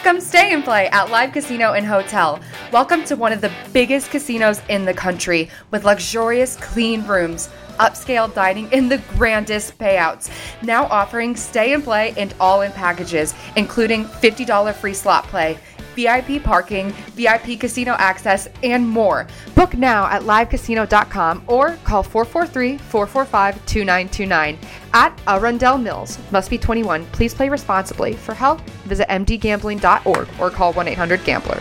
Come stay and play at Live Casino and Hotel. Welcome to one of the biggest casinos in the country with luxurious, clean rooms, upscale dining, and the grandest payouts. Now offering stay and play and all-in packages, including $50 free slot play, VIP parking, VIP casino access, and more. Book now at livecasino.com or call 443-445-2929. At Arundel Mills. Must be 21. Please play responsibly. For help, visit mdgambling.org or call 1-800-GAMBLER.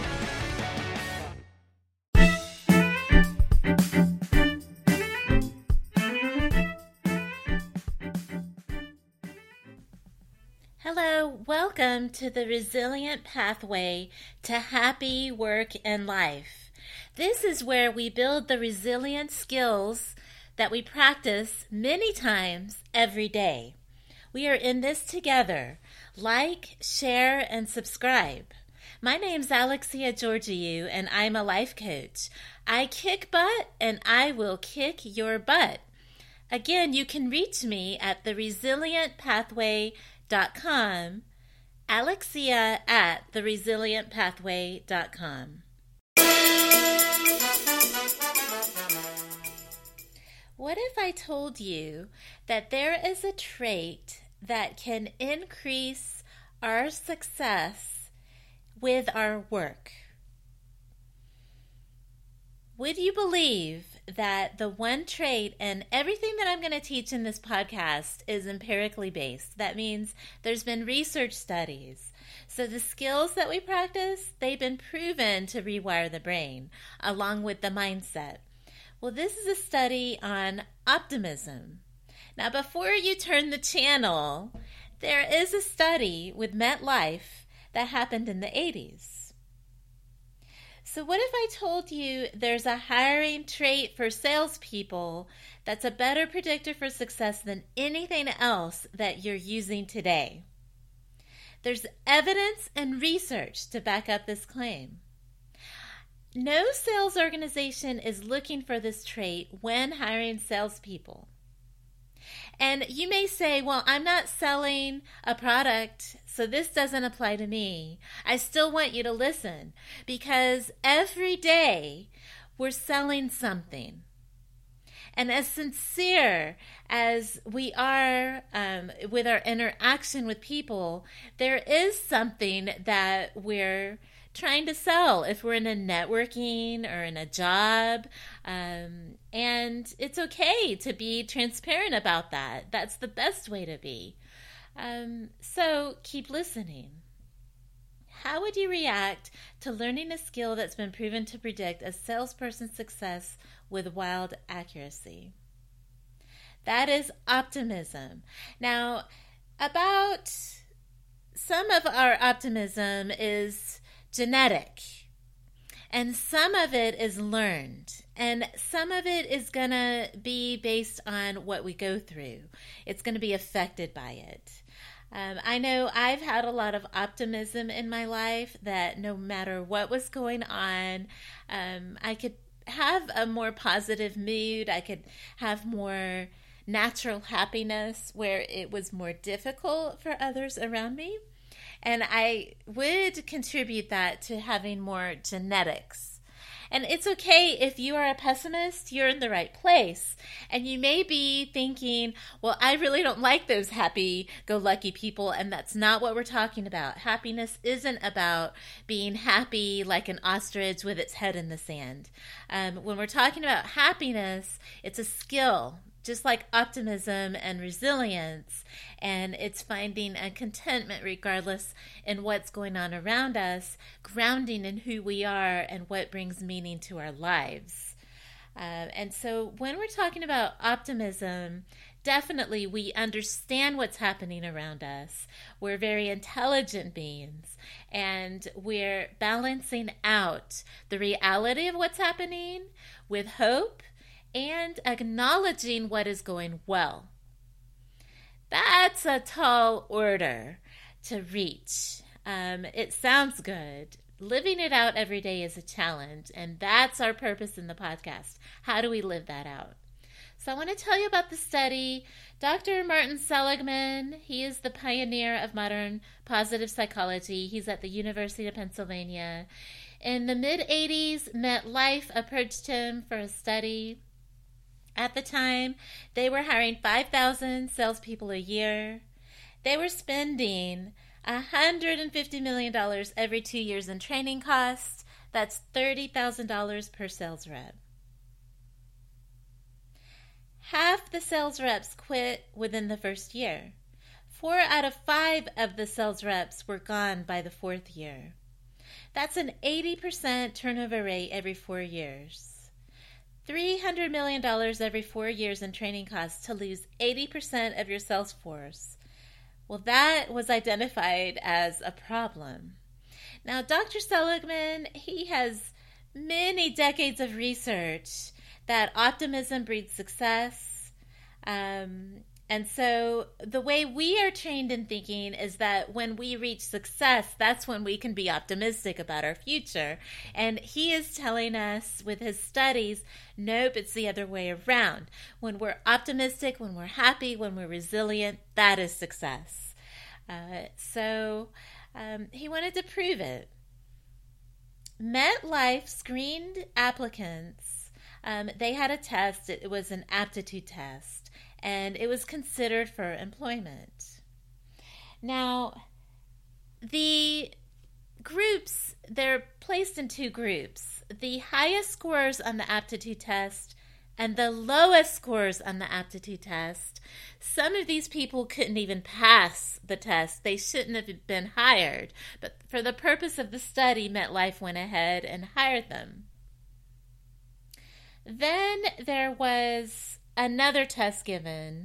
Hello, welcome to the Resilient Pathway to Happy Work and Life. This is where we build the resilient skills that we practice many times every day. We are in this together. Like, share, and subscribe. My name's Alexia Georgiou, and I'm a life coach. I kick butt, and I will kick your butt. Again, you can reach me at theresilientpathway.com, Alexia at theresilientpathway.com. What if I told you that there is a trait that can increase our success with our work? Would you believe that the one trait, and everything that I'm going to teach in this podcast is empirically based? That means there's been research studies. So the skills that we practice, they've been proven to rewire the brain along with the mindset. Well, this is a study on optimism. Now, before you turn the channel, there is a study with MetLife that happened in the 80s. So what if I told you there's a hiring trait for salespeople that's a better predictor for success than anything else that you're using today? There's evidence and research to back up this claim. No sales organization is looking for this trait when hiring salespeople. And you may say, well, I'm not selling a product, so this doesn't apply to me. I still want you to listen, because every day we're selling something. And as sincere as we are with our interaction with people, there is something that we're trying to sell if we're in a networking or in a job. And it's okay to be transparent about that. That's the best way to be. So keep listening. How would you react to learning a skill that's been proven to predict a salesperson's success with wild accuracy? That is optimism. Now, about some of our optimism is genetic, and some of it is learned, and some of it is going to be based on what we go through. It's going to be affected by it. I know I've had a lot of optimism in my life that no matter what was going on, I could have a more positive mood. I could have more natural happiness where it was more difficult for others around me. And I would contribute that to having more genetics. And it's okay if you are a pessimist, you're in the right place. And you may be thinking, well, I really don't like those happy-go-lucky people, and that's not what we're talking about. Happiness isn't about being happy like an ostrich with its head in the sand. When we're talking about happiness, it's a skill, just like optimism and resilience, and it's finding a contentment regardless in what's going on around us, grounding in who we are and what brings meaning to our lives. And so when we're talking about optimism, definitely we understand what's happening around us. We're very intelligent beings, and we're balancing out the reality of what's happening with hope and acknowledging what is going well. That's a tall order to reach. It sounds good. Living it out every day is a challenge, and that's our purpose in the podcast. How do we live that out? So I want to tell you about the study. Dr. Martin Seligman, he is the pioneer of modern positive psychology. He's at the University of Pennsylvania. In the mid-'80s, MetLife approached him for a study. At the time, they were hiring 5,000 salespeople a year. They were spending $150 million every 2 years in training costs. That's $30,000 per sales rep. Half the sales reps quit within the first year. 4 out of 5 of the sales reps were gone by the 4th year. That's an 80% turnover rate every 4 years. $300 million every 4 years in training costs to lose 80% of your sales force. Well, that was identified as a problem. Now, Dr. Seligman, he has many decades of research that optimism breeds success. And so the way we are trained in thinking is that when we reach success, that's when we can be optimistic about our future. And he is telling us with his studies, nope, it's the other way around. When we're optimistic, when we're happy, when we're resilient, that is success. So he wanted to prove it. MetLife screened applicants. They had a test. It was an aptitude test, and it was considered for employment. Now, the groups, they're placed in 2 groups. The highest scores on the aptitude test and the lowest scores on the aptitude test. Some of these people couldn't even pass the test. They shouldn't have been hired. But for the purpose of the study, MetLife went ahead and hired them. Then there was another test given,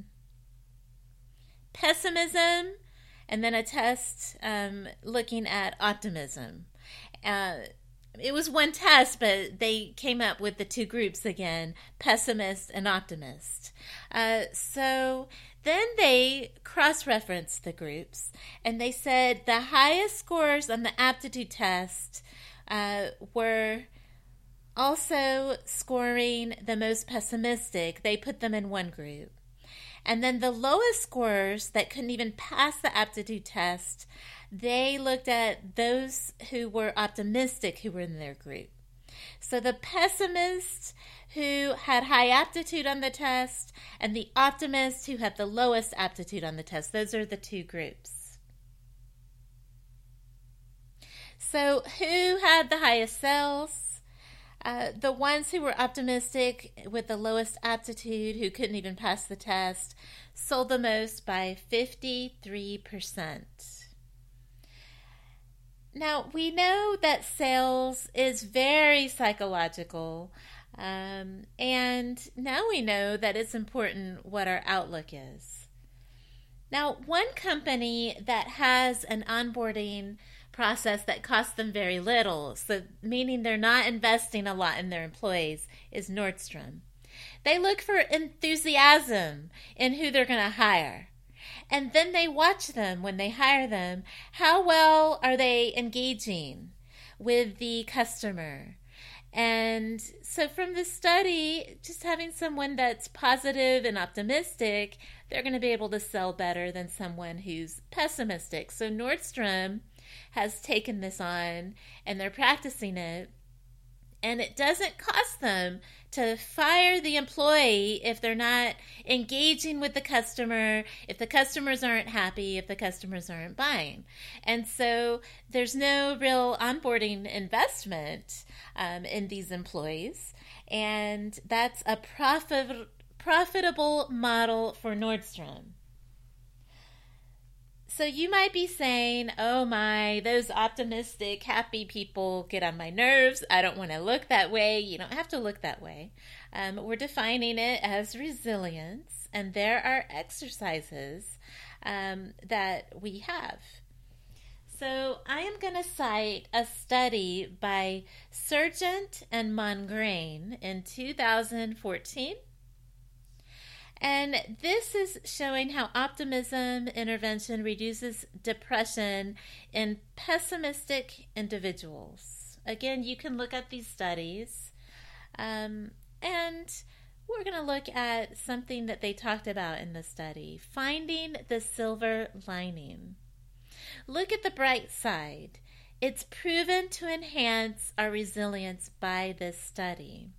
pessimism, and then a test looking at optimism. It was one test, but they came up with the 2 groups again, pessimist and optimist. So then they cross-referenced the groups, and they said the highest scores on the aptitude test were also scoring the most pessimistic. They put them in one group. And then the lowest scores that couldn't even pass the aptitude test, they looked at those who were optimistic who were in their group. So the pessimists who had high aptitude on the test and the optimists who had the lowest aptitude on the test, those are the 2 groups. So who had the highest sales? The ones who were optimistic with the lowest aptitude, who couldn't even pass the test, sold the most by 53%. Now, we know that sales is very psychological, and now we know that it's important what our outlook is. Now, one company that has an onboarding process that costs them very little, so meaning they're not investing a lot in their employees, is Nordstrom. They look for enthusiasm in who they're going to hire. And then they watch them when they hire them. How well are they engaging with the customer? And so from the study, just having someone that's positive and optimistic, they're going to be able to sell better than someone who's pessimistic. So Nordstrom has taken this on, and they're practicing it. And it doesn't cost them to fire the employee if they're not engaging with the customer, if the customers aren't happy, if the customers aren't buying. And so there's no real onboarding investment in these employees. And that's a profitable model for Nordstrom. So you might be saying, oh my, those optimistic, happy people get on my nerves. I don't want to look that way. You don't have to look that way. We're defining it as resilience, and there are exercises that we have. So I am going to cite a study by Sargent and Mongrain in 2014. And this is showing how optimism intervention reduces depression in pessimistic individuals. Again, you can look at these studies. And we're going to look at something that they talked about in the study, finding the silver lining. Look at the bright side. It's proven to enhance our resilience by this study.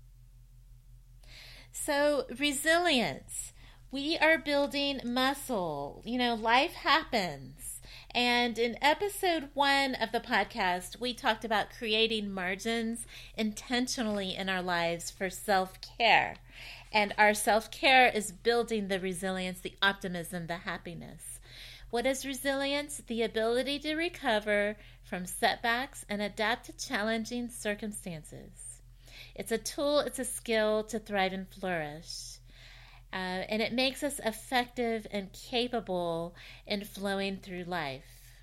So, resilience. We are building muscle. Life happens. And in episode 1 of the podcast, we talked about creating margins intentionally in our lives for self-care. And our self-care is building the resilience, the optimism, the happiness. What is resilience? The ability to recover from setbacks and adapt to challenging circumstances. It's a tool, it's a skill to thrive and flourish. And it makes us effective and capable in flowing through life.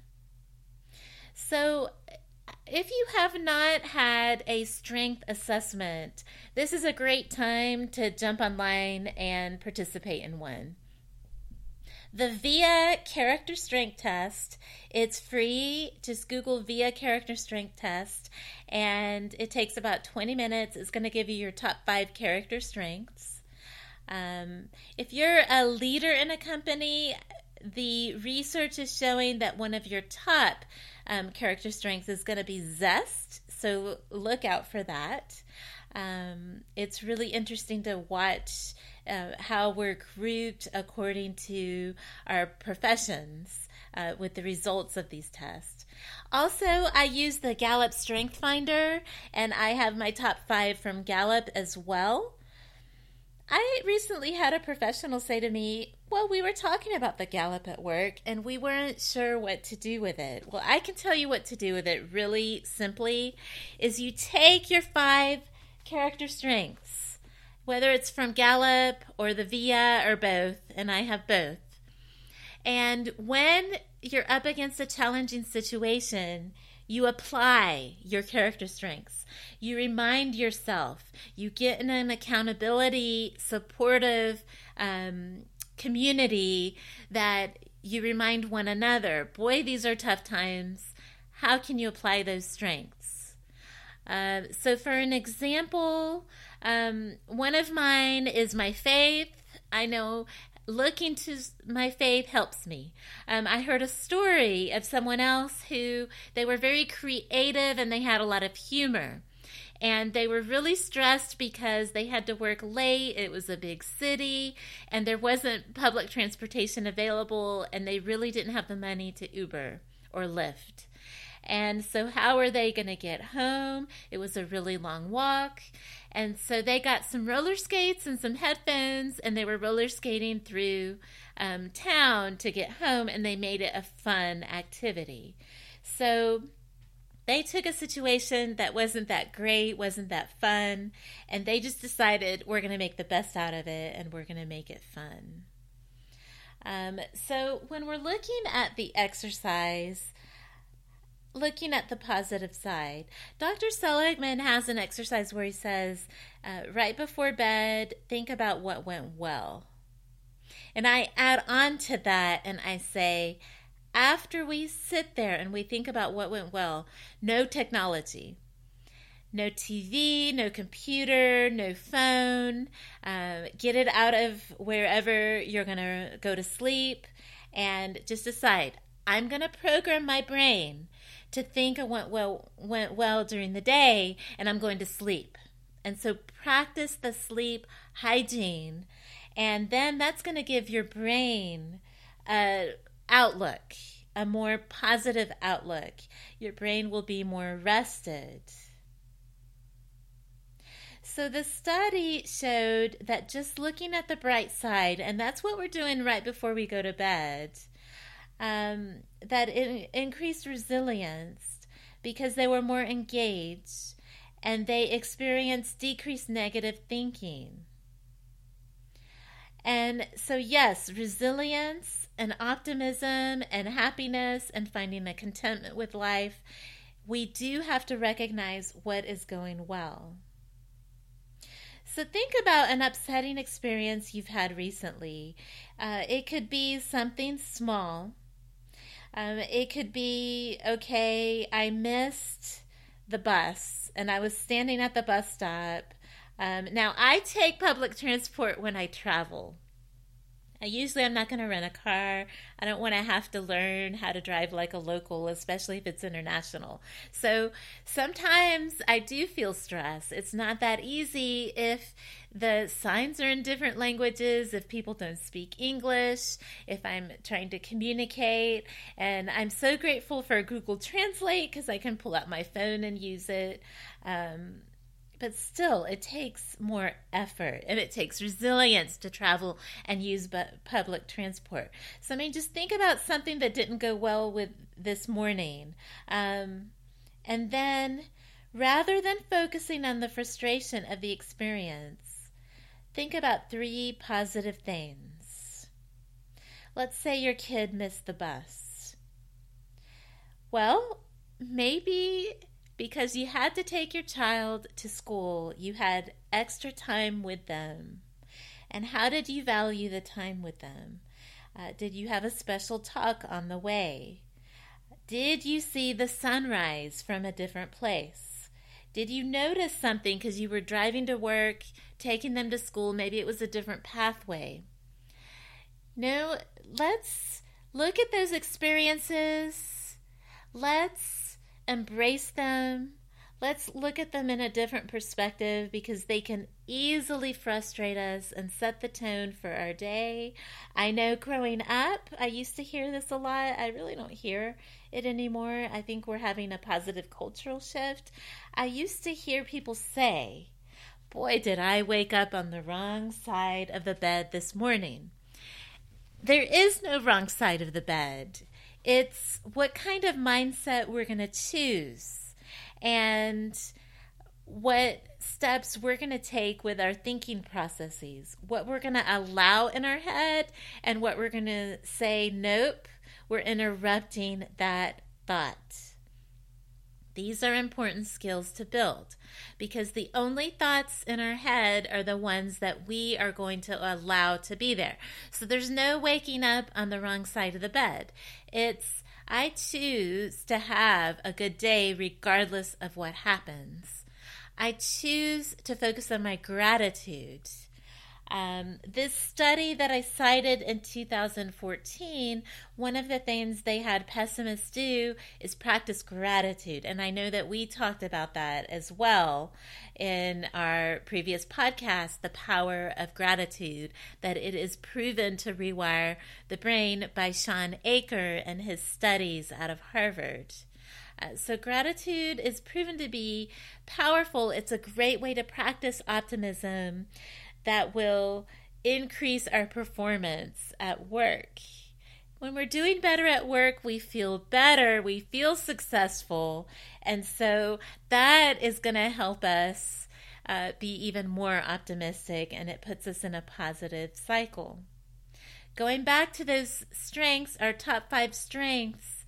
So, if you have not had a strength assessment, this is a great time to jump online and participate in one. The VIA Character Strength Test, it's free. Just Google VIA Character Strength Test, and it takes about 20 minutes. It's going to give you your top 5 character strengths. If you're a leader in a company, the research is showing that one of your top character strengths is going to be zest, so look out for that. It's really interesting to watch how we're grouped according to our professions with the results of these tests. Also, I use the Gallup Strength Finder, and I have my top 5 from Gallup as well. I recently had a professional say to me, well, we were talking about the Gallup at work, and we weren't sure what to do with it. Well, I can tell you what to do with it really simply, is you take your 5 character strengths, whether it's from Gallup or the VIA or both, and I have both. And when you're up against a challenging situation, you apply your character strengths. You remind yourself. You get in an accountability, supportive community that you remind one another. Boy, these are tough times. How can you apply those strengths? So for an example, one of mine is my faith. I know looking to my faith helps me. I heard a story of someone else who they were very creative and they had a lot of humor. And they were really stressed because they had to work late. It was a big city and there wasn't public transportation available, and they really didn't have the money to Uber or Lyft. And so how are they going to get home? It was a really long walk. And so they got some roller skates and some headphones, and they were roller skating through town to get home, and they made it a fun activity. So they took a situation that wasn't that great, wasn't that fun, and they just decided we're going to make the best out of it, and we're going to make it fun. So when we're looking at the exercise, looking at the positive side, Dr. Seligman has an exercise where he says, right before bed, think about what went well. And I add on to that and I say, after we sit there and we think about what went well, no technology, no TV, no computer, no phone, get it out of wherever you're going to go to sleep, and just decide, I'm going to program my brain to think of what went well during the day, and I'm going to sleep. And so practice the sleep hygiene, and then that's going to give your brain an outlook, a more positive outlook. Your brain will be more rested. So the study showed that just looking at the bright side, and that's what we're doing right before we go to bed, that it increased resilience because they were more engaged and they experienced decreased negative thinking. And so yes, resilience and optimism and happiness and finding a contentment with life, we do have to recognize what is going well. So think about an upsetting experience you've had recently. It could be something small. It could be, okay, I missed the bus and I was standing at the bus stop. Now, I take public transport when I travel. Usually I'm not going to rent a car. I don't want to have to learn how to drive like a local, especially if it's international. So sometimes I do feel stress. It's not that easy if the signs are in different languages, if people don't speak English, if I'm trying to communicate. And I'm so grateful for Google Translate because I can pull out my phone and use it. But still, it takes more effort and it takes resilience to travel and use public transport. So, I mean, just think about something that didn't go well with this morning. And then, rather than focusing on the frustration of the experience, think about 3 positive things. Let's say your kid missed the bus. Well, maybe because you had to take your child to school, you had extra time with them. And how did you value the time with them? Did you have a special talk on the way? Did you see the sunrise from a different place? Did you notice something because you were driving to work, taking them to school? Maybe it was a different pathway. No, let's look at those experiences. Let's embrace them. Let's look at them in a different perspective because they can easily frustrate us and set the tone for our day. I know growing up, I used to hear this a lot. I really don't hear it anymore. I think we're having a positive cultural shift. I used to hear people say, "Boy, did I wake up on the wrong side of the bed this morning." There is no wrong side of the bed. It's what kind of mindset we're going to choose and what steps we're going to take with our thinking processes, what we're going to allow in our head and what we're going to say, nope, we're interrupting that thought. These are important skills to build because the only thoughts in our head are the ones that we are going to allow to be there. So there's no waking up on the wrong side of the bed. It's I choose to have a good day regardless of what happens. I choose to focus on my gratitude. This study that I cited in 2014, one of the things they had pessimists do is practice gratitude. And I know that we talked about that as well in our previous podcast, the power of gratitude, that it is proven to rewire the brain by Sean Aker and his studies out of Harvard. So gratitude is proven to be powerful. It's a great way to practice optimism that will increase our performance at work. When we're doing better at work, we feel better, we feel successful, and so that is going to help us be even more optimistic, and it puts us in a positive cycle. Going back to those strengths, our top 5 strengths,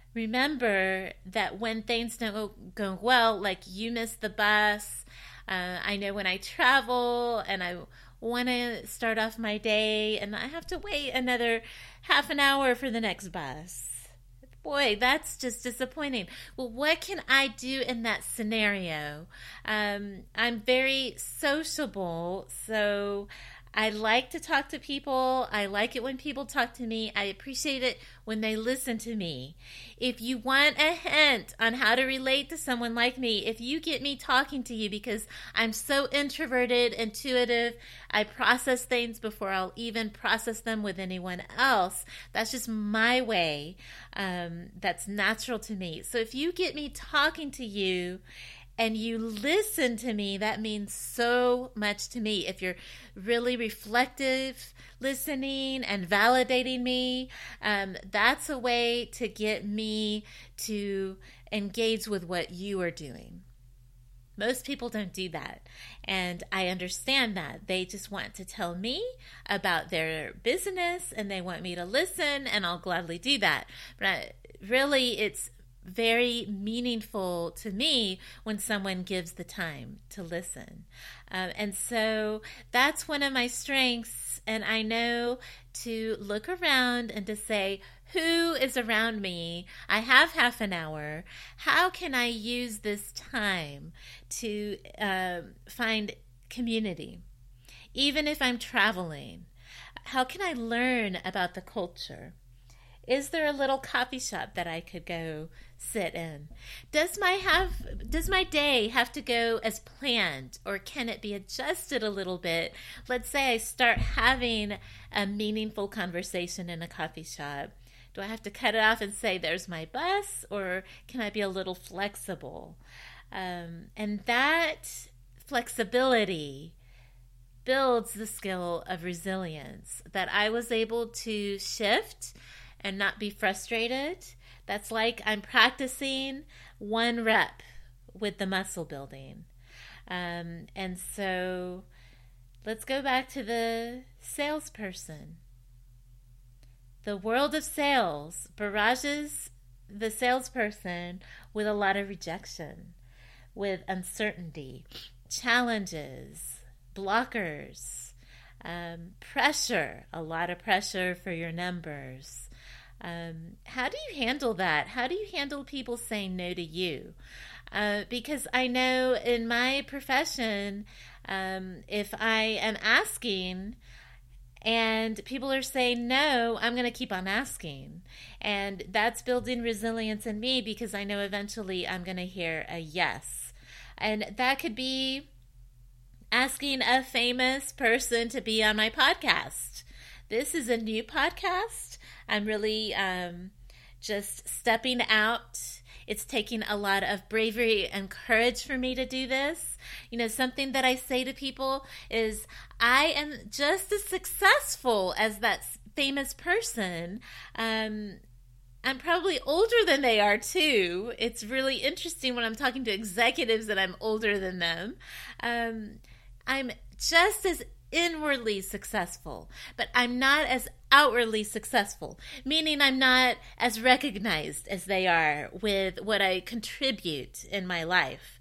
remember that when things don't go well, like you missed the bus, I know when I travel and I want to start off my day and I have to wait another half an hour for the next bus. Boy, that's just disappointing. Well, what can I do in that scenario? I'm very sociable, so I like to talk to people. I like it when people talk to me. I appreciate it when they listen to me. If you want a hint on how to relate to someone like me, if you get me talking to you because I'm so introverted, intuitive, I process things before I'll even process them with anyone else. That's just my way. That's natural to me. So if you get me talking to you and you listen to me, that means so much to me. If you're really reflective, listening and validating me, that's a way to get me to engage with what you are doing. Most people don't do that, and I understand that. They just want to tell me about their business, and they want me to listen, and I'll gladly do that. But really, it's very meaningful to me when someone gives the time to listen. And so that's one of my strengths. And I know to look around and to say, who is around me? I have half an hour. How can I use this time to find community? Even if I'm traveling, how can I learn about the culture? Is there a little coffee shop that I could go sit in? Does my day have to go as planned, or can it be adjusted a little bit? Let's say I start having a meaningful conversation in a coffee shop. Do I have to cut it off and say, there's my bus, or can I be a little flexible? And that flexibility builds the skill of resilience, that I was able to shift and not be frustrated. That's like I'm practicing 1 rep with the muscle building. And so let's go back to the salesperson. The world of sales barrages the salesperson with a lot of rejection, with uncertainty, challenges, blockers, pressure, a lot of pressure for your numbers. How do you handle that? How do you handle people saying no to you? Because I know in my profession, if I am asking and people are saying no, I'm going to keep on asking. And that's building resilience in me, because I know eventually I'm going to hear a yes. And that could be asking a famous person to be on my podcast. This is a new podcast. I'm really just stepping out. It's taking a lot of bravery and courage for me to do this. You know, something that I say to people is, I am just as successful as that famous person. I'm probably older than they are too. It's really interesting when I'm talking to executives that I'm older than them. I'm just as inwardly successful, but I'm not as outwardly successful, meaning I'm not as recognized as they are with what I contribute in my life.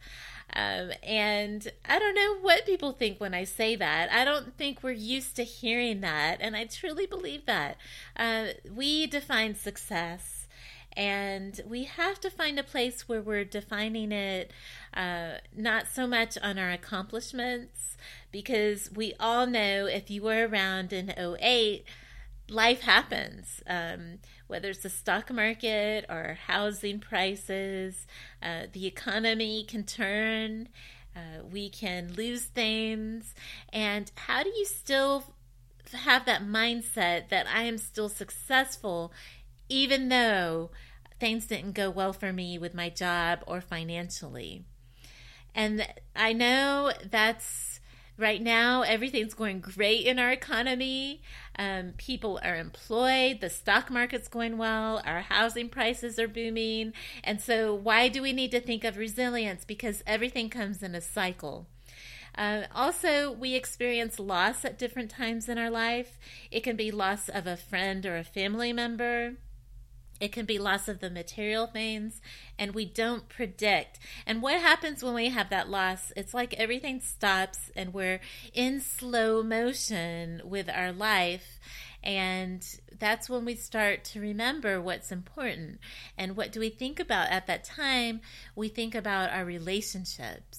And I don't know what people think when I say that. I don't think we're used to hearing that, and I truly believe that. We define success, and we have to find a place where we're defining it not so much on our accomplishments, because we all know if you were around in 2008, life happens, whether it's the stock market or housing prices, the economy can turn, we can lose things. And how do you still have that mindset that I am still successful even though things didn't go well for me with my job or financially? And I know that's right now, everything's going great in our economy. People are employed. The stock market's going well. Our housing prices are booming. And so why do we need to think of resilience? Because everything comes in a cycle. Also, we experience loss at different times in our life. It can be loss of a friend or a family member. It can be loss of the material things, and we don't predict. And what happens when we have that loss? It's like everything stops and we're in slow motion with our life. And that's when we start to remember what's important. And what do we think about at that time? We think about our relationships.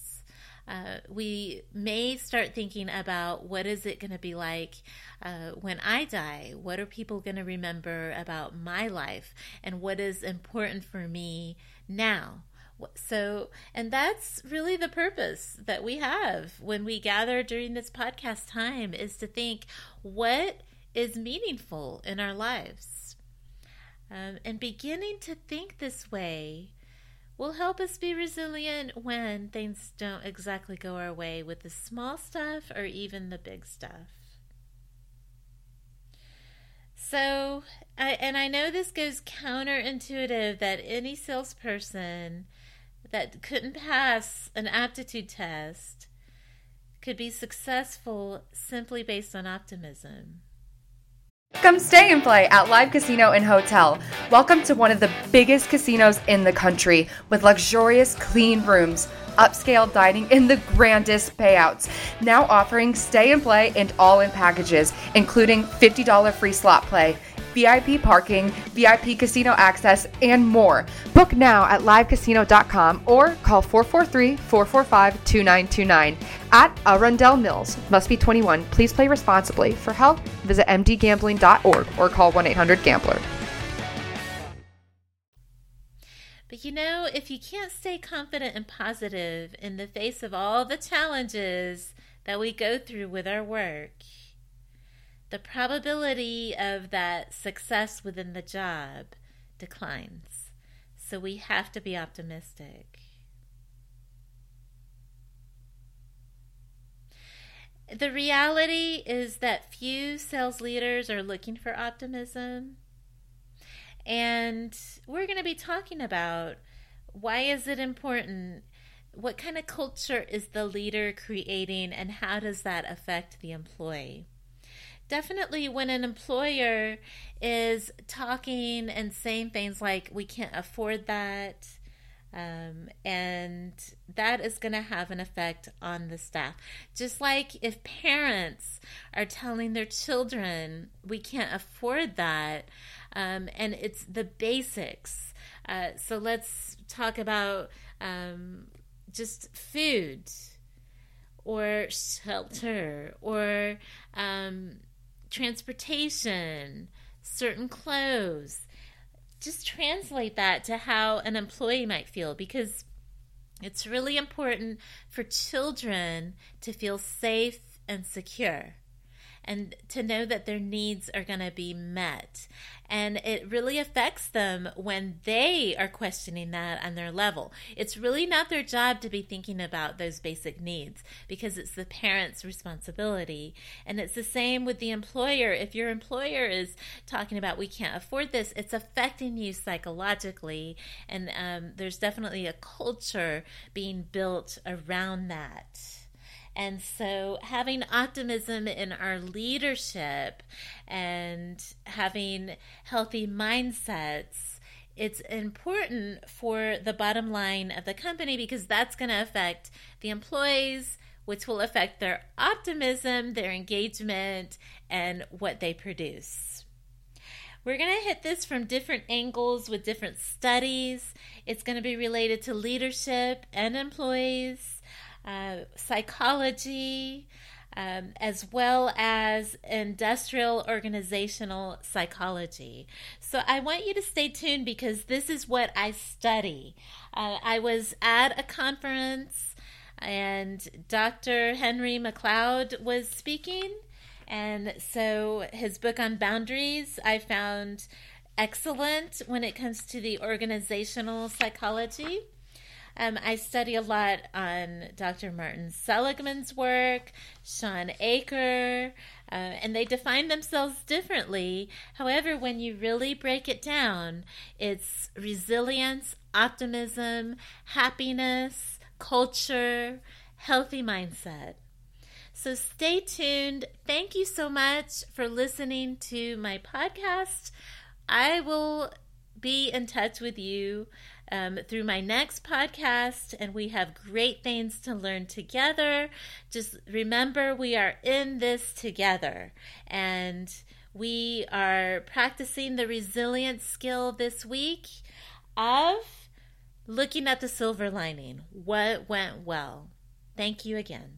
We may start thinking about, what is it going to be like when I die? What are people going to remember about my life? And what is important for me now? So, and that's really the purpose that we have when we gather during this podcast time, is to think, what is meaningful in our lives? And beginning to think this way will help us be resilient when things don't exactly go our way with the small stuff or even the big stuff. So, I know this goes counterintuitive, that any salesperson that couldn't pass an aptitude test could be successful simply based on optimism. Come stay and play at Live Casino and Hotel. Welcome to one of the biggest casinos in the country, with luxurious, clean rooms, upscale dining, and the grandest payouts. Now offering stay and play and all-in packages, including $50 free slot play. VIP parking, VIP casino access, and more. Book now at livecasino.com or call 443-445-2929 at Arundel Mills. Must be 21. Please play responsibly. For help, visit mdgambling.org or call 1-800-GAMBLER. But if you can't stay confident and positive in the face of all the challenges that we go through with our work, the probability of that success within the job declines. So we have to be optimistic. The reality is that few sales leaders are looking for optimism. And we're going to be talking about why is it important, what kind of culture is the leader creating, and how does that affect the employee. Definitely when an employer is talking and saying things like, we can't afford that, and that is going to have an effect on the staff. Just like if parents are telling their children, we can't afford that, and it's the basics. So let's talk about just food or shelter or transportation, certain clothes. Just translate that to how an employee might feel, because it's really important for children to feel safe and secure and to know that their needs are going to be met. And it really affects them when they are questioning that on their level. It's really not their job to be thinking about those basic needs, because it's the parent's responsibility. And it's the same with the employer. If your employer is talking about, we can't afford this, it's affecting you psychologically. And there's definitely a culture being built around that. And so having optimism in our leadership and having healthy mindsets, it's important for the bottom line of the company, because that's going to affect the employees, which will affect their optimism, their engagement, and what they produce. We're going to hit this from different angles with different studies. It's going to be related to leadership and employees, psychology, as well as industrial organizational psychology. So I want you to stay tuned, because this is what I study. I was at a conference and Dr. Henry McLeod was speaking. And so his book on boundaries I found excellent when it comes to the organizational psychology. I study a lot on Dr. Martin Seligman's work, Sean Aker, and they define themselves differently. However, when you really break it down, it's resilience, optimism, happiness, culture, healthy mindset. So stay tuned. Thank you so much for listening to my podcast. I will be in touch with you through my next podcast, and we have great things to learn together. Just remember, we are in this together, and we are practicing the resilience skill this week of looking at the silver lining. What went well? Thank you again.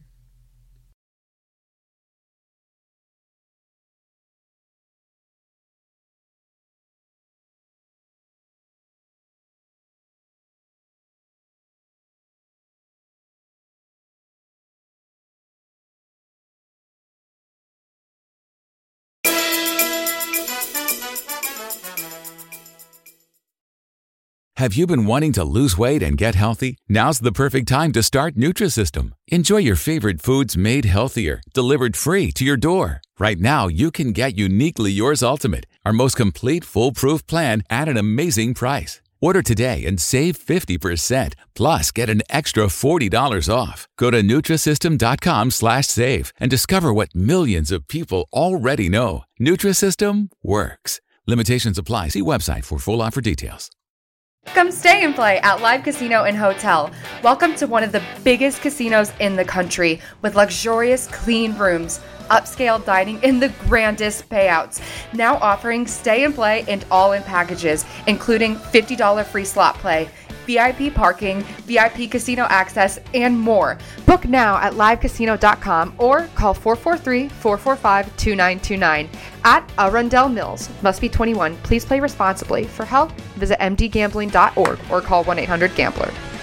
Have you been wanting to lose weight and get healthy? Now's the perfect time to start Nutrisystem. Enjoy your favorite foods made healthier, delivered free to your door. Right now, you can get Uniquely Yours Ultimate, our most complete foolproof plan at an amazing price. Order today and save 50%, plus get an extra $40 off. Go to Nutrisystem.com/save and discover what millions of people already know. Nutrisystem works. Limitations apply. See website for full offer details. Come stay and play at Live Casino and Hotel. Welcome to one of the biggest casinos in the country with luxurious, clean rooms, upscale dining, and the grandest payouts. Now offering stay and play and all-in packages, including $50 free slot play, VIP parking, VIP casino access, and more. Book now at livecasino.com or call 443-445-2929 at Arundel Mills. Must be 21. Please play responsibly. For help, visit mdgambling.org or call 1-800-GAMBLER.